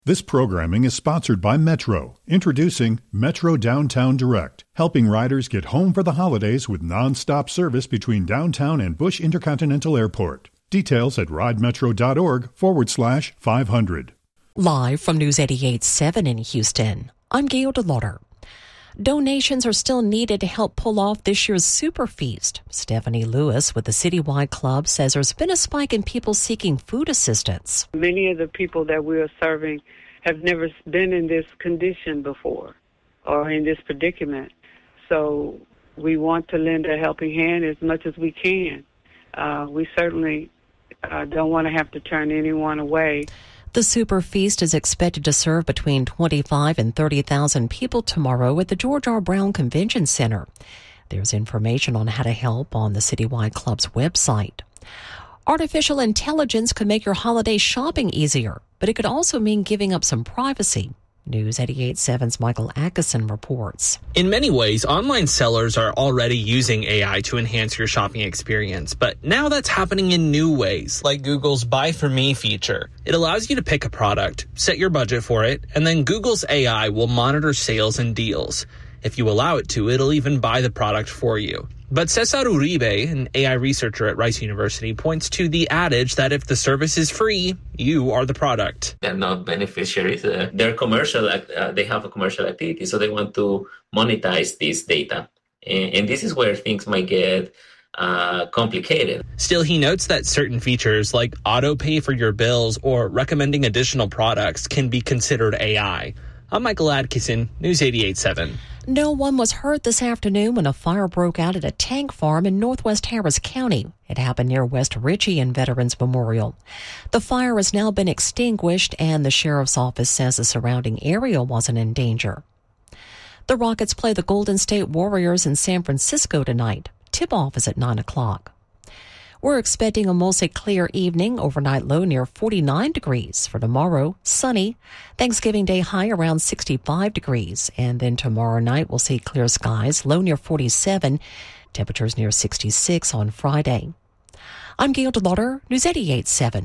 This programming is sponsored by Metro, introducing Metro Downtown Direct, helping riders get home for the holidays with non-stop service between downtown and Bush Intercontinental Airport. Details at ridemetro.org/500. Live from News 88.7 in Houston, I'm Gail DeLauder. Donations are still needed to help pull off this year's Super Feast. Stephanie Lewis with the Citywide Club says there's been a spike in people seeking food assistance. Many of the people that we are serving have never been in this condition before or in this predicament. So we want to lend a helping hand as much as we can. We certainly don't want to have to turn anyone away. The Super Feast is expected to serve between 25 and 30,000 people tomorrow at the George R. Brown Convention Center. There's information on how to help on the Citywide Club's website. Artificial intelligence could make your holiday shopping easier, but it could also mean giving up some privacy. News 88.7's Michael Atkinson reports. In many ways, online sellers are already using AI to enhance your shopping experience, but now that's happening in new ways, like Google's Buy For Me feature. It allows you to pick a product, set your budget for it, and then Google's AI will monitor sales and deals. If you allow it to, it'll even buy the product for you. But Cesar Uribe, an AI researcher at Rice University, points to the adage that if the service is free, you are the product. They're not beneficiaries. They're commercial. They have a commercial activity, so they want to monetize this data. And this is where things might get complicated. Still, he notes that certain features like auto pay for your bills or recommending additional products can be considered AI. I'm Michael Atkinson, News 88.7. No one was hurt this afternoon when a fire broke out at a tank farm in northwest Harris County. It happened near West Ritchie and Veterans Memorial. The fire has now been extinguished, and the sheriff's office says the surrounding area wasn't in danger. The Rockets play the Golden State Warriors in San Francisco tonight. Tip-off is at 9 o'clock. We're expecting a mostly clear evening, overnight low near 49 degrees. For tomorrow, sunny. Thanksgiving Day high around 65 degrees. And then tomorrow night we'll see clear skies, low near 47. Temperatures near 66 on Friday. I'm Gail DeLauder, News 88.7.